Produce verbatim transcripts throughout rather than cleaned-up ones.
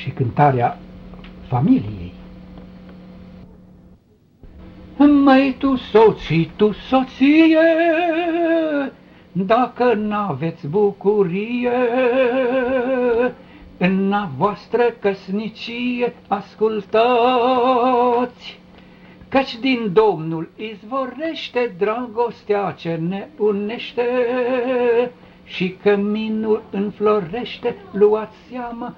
și cântarea familiei. Măi, tu soț și tu soție, dacă n-aveți bucurie în a voastră căsnicie, ascultați, căci din Domnul izvorește dragostea ce ne unește și căminul înflorește, luați seama,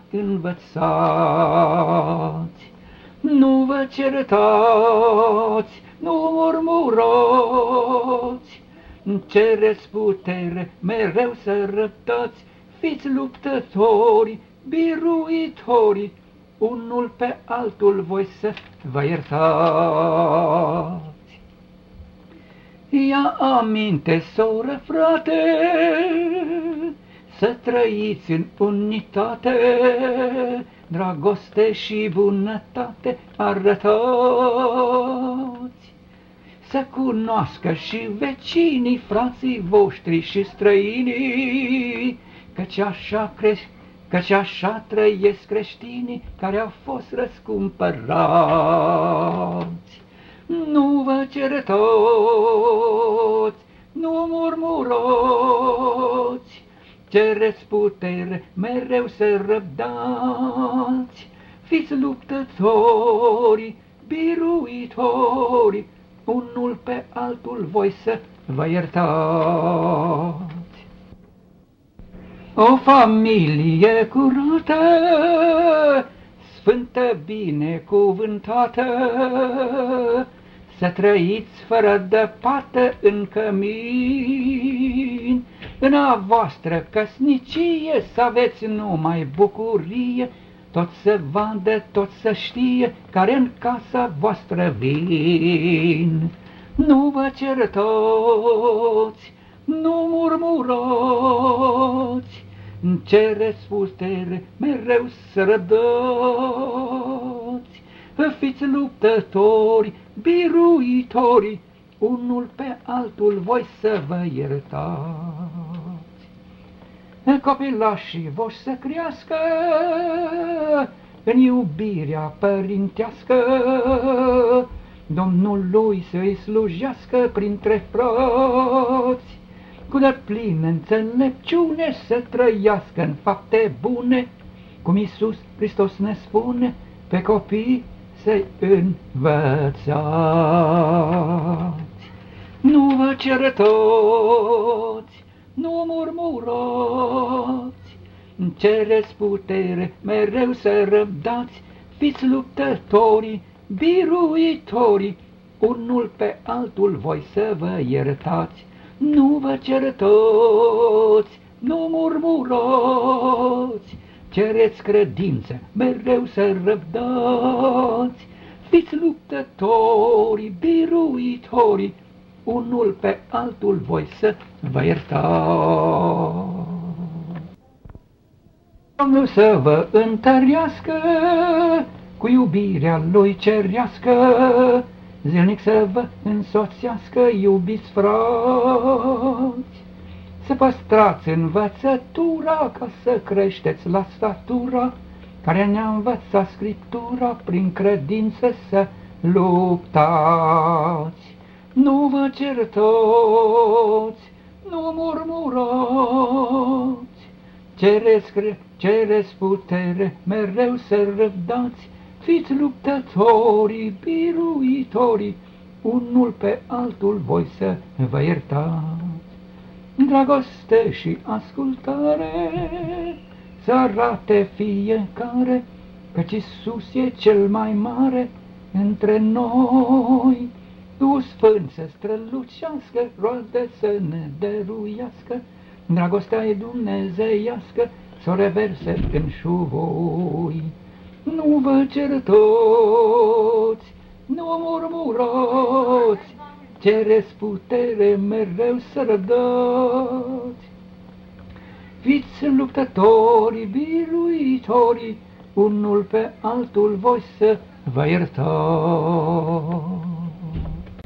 învățați. Nu vă certați, nu murmurați, cereți putere, mereu să răbdați, fiți luptători, biruitori, unul pe altul voi să vă iertați. Ia aminte, soră, frate, să trăiți în unitate, dragoste și bunătate arătați. Să cunoască și vecinii, frații voștri și străinii, căci așa, cre căci așa trăiesc creștinii care au fost răscumpărați. Nu vă certați, nu murmurați, cereți putere, mereu să răbdați, fiți luptători, biruitori, unul pe altul voi să vă iertați. O familie curată, sfântă, binecuvântată, să trăiți fără de pată în cămin, în a voastră căsnicie să aveți numai bucurie, tot să vadă, tot să știe, care în casa voastră vin. Nu vă certați, nu murmurați, cereți putere, mereu să răbdați. Fiți luptători, biruitori, unul pe altul voi să vă iertați. Copilașii voștri să crească în iubirea părintească, Domnului să-i slujească printre frați, cu deplină înțelepciune să trăiască în fapte bune, cum Iisus Hristos ne spune, pe copii să-i învățați. Nu vă certați, nu murmurați, cereți putere, mereu să răbdați, fiți luptătorii, biruitorii, unul pe altul voi să vă iertați. Nu vă certați, nu murmurați, cereți credință, mereu să răbdați, fiți luptătorii, biruitorii, unul pe altul voi să vă iertați. Domnul să vă întărească cu iubirea Lui cerească, zilnic să vă însoțească, iubiți frați. Să păstrați învățătura ca să creșteți la statura care ne-a învățat Scriptura, prin credință să luptați. Nu vă certați, nu murmurați, cereți, cereți putere, mereu să răbdați, fiți luptătorii, biruitorii, unul pe altul voi să vă iertați. Dragoste și ascultare să arate fiecare, căci Iisus e cel mai mare între noi. Tu, Sfânt, să strălucească, roade să ne dăruiască, dragostea e dumnezeiască, să o reverse în șuvoi. Nu vă certați, nu murmurați, cereți putere, mereu să răbdați. Fiți luptătorii, biruitorii, unul pe altul voi să vă iertați.